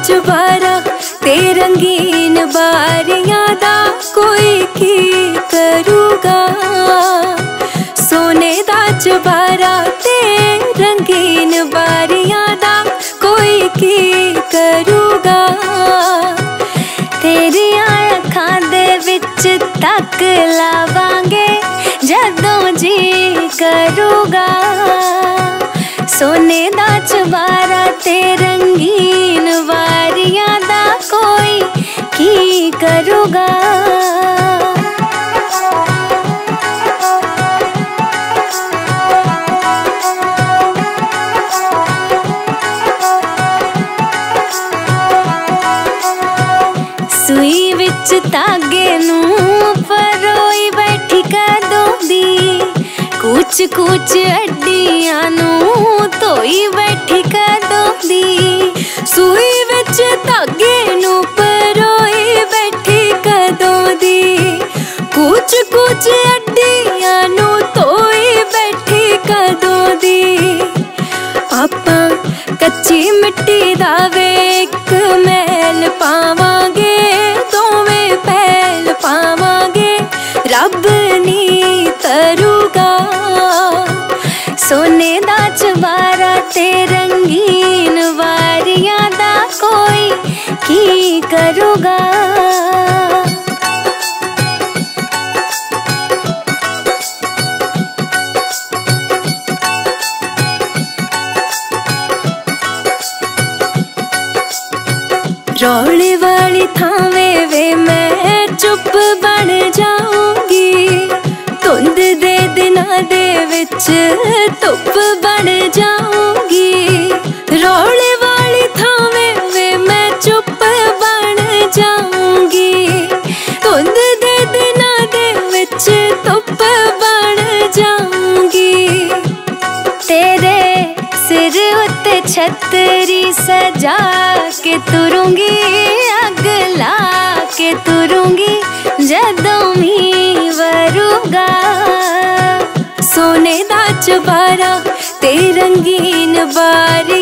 चुबारा ते रंगीन बारियां दा कोई की करूगा। सोने दा चुबारा ते रंगीन बारियां दा कोई की करूगा। तेरियां अखां दे विच तक लावांगे जदों जी करूगा। सोने दा चुबारा ते रंगीन वारियां दा कोई की करूगा। सुई विच धागे नूं परोई बैठी कदों दी, कुछ कुछ अड्डियां नूं धोई बैठी कदों दी। सुई विच धागे नूं परोई बैठी कदों दी, कुछ कुछ अड्डियां नूं धोई बैठी कदों दी। आपां कच्ची मिट्टी दा वे इक मैल पावांगे, दोवें पैल पावांगे रब नी तरूगा। सोने दा चुबारा ते रंगीन वारियां दा कोई की करूगा। रौले वाली थावें वे मैं चुप बन जाऊंगी, धुंध दे दिनां दे विच धुप बन जाऊंगी। रौले वाली थावें वे मैं चुप बन जाऊंगी, धुंध दे दिनां दे विच धुप बन जाऊंगी। तेरे सिर उत्ते छतरी सजा के तुरूंगी, अग ला के तुरूंगी जदों मी वरूगा। सोने दा चुबारा ते रंगीन बारियां